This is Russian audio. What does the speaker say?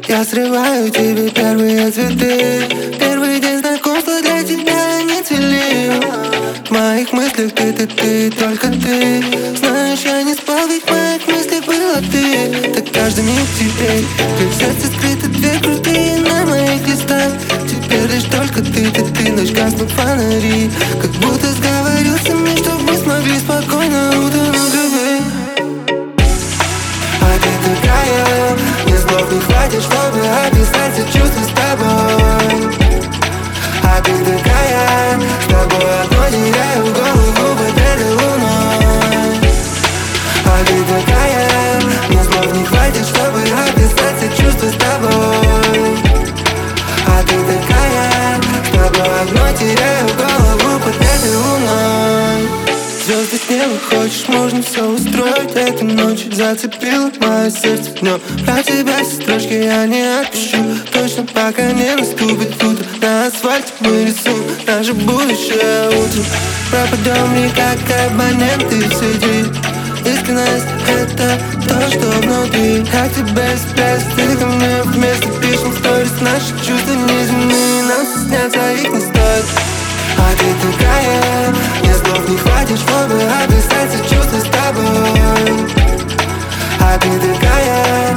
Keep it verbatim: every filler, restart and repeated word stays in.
Я срываю тебе первые цветы. Первый день знакомства для тебя не цвели. В моих мыслях ты, ты, ты, только ты. Знаешь, я не спал, ведь в моих мыслях была ты. Так каждый миг теперь, как в сердце скрыты две крутые на моих листах. Теперь лишь только ты, ты, ты. Ночь гаснут фонари, как будто сговорился мир, чтоб мы смогли спокойно утонуть в любви. А ты такая, мне слов не хватит, чтобы описать все чувства с тобой. А ты такая, с тобой одной теряю голову под этой луной. А ты такая, мне слов не хватит, чтобы описать все чувства с тобой. А ты такая, с тобой одной теряю голову под этой луной. Звезды с неба хочешь, можно все устроить этой ночью. Зацепило мое сердце днем. Про тебя строчки я не отпущу. Точно пока не наступит утро. На асфальте мы рисуем наше будущее утро. Пропадем ли как абоненты в сети. Искренность — это то, что внутри. Я к тебе спрятать, ты ко мне вместе пишем сторис. Наши чувства неземные, нам стесняться их не стоит. А ты такая, мне слов не хватит, чтобы описать все чувства с тобой. А ты такая,